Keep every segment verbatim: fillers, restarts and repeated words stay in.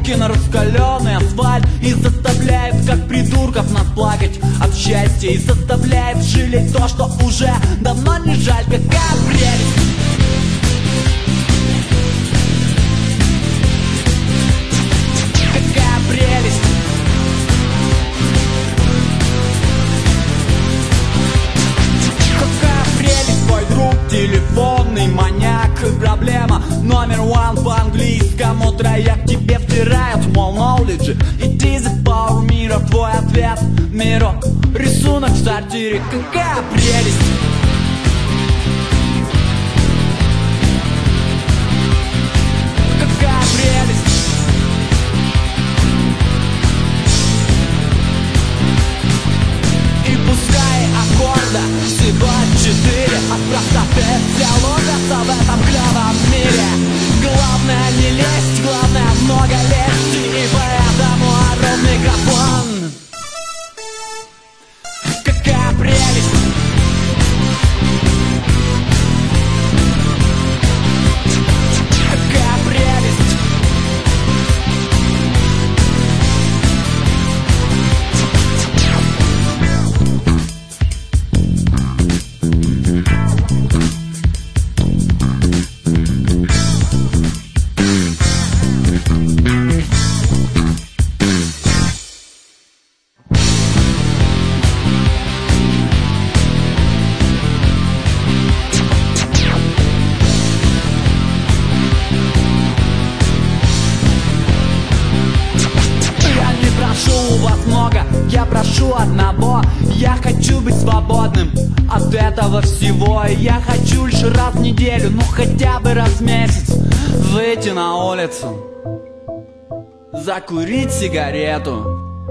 Руки на раскаленный асфальт и заставляет, как придурков, нас плакать от счастья. И заставляет жалеть то, что уже давно не жаль. Какая прелесть! Какая прелесть! Какая прелесть! Твой друг, телефонный маньяк, проблема номер один по-английскому. Трояк тебе втирают, мол, knowledge, иди за power мира. Твой ответ — мирок, рисунок в сортире. Какая прелесть! Какая прелесть! И пускай аккорда всего четыре, от простоты все ломятся в этом клевом мире. Главное не лезть, главное много лезть, и поэтому ору в микрофон. Какая прелесть! Какая прелесть! Я прошу одного, я хочу быть свободным от этого всего. Я хочу лишь раз в неделю, ну хотя бы раз в месяц выйти на улицу, закурить сигарету,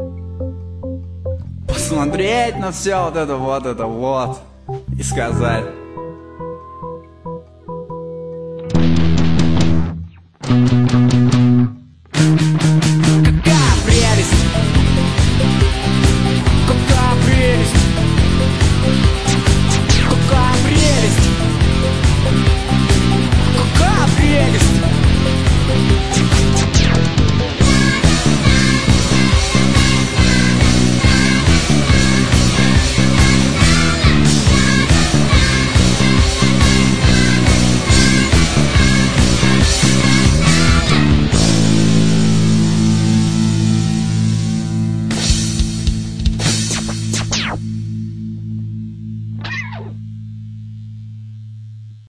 посмотреть на все вот это вот это вот и сказать: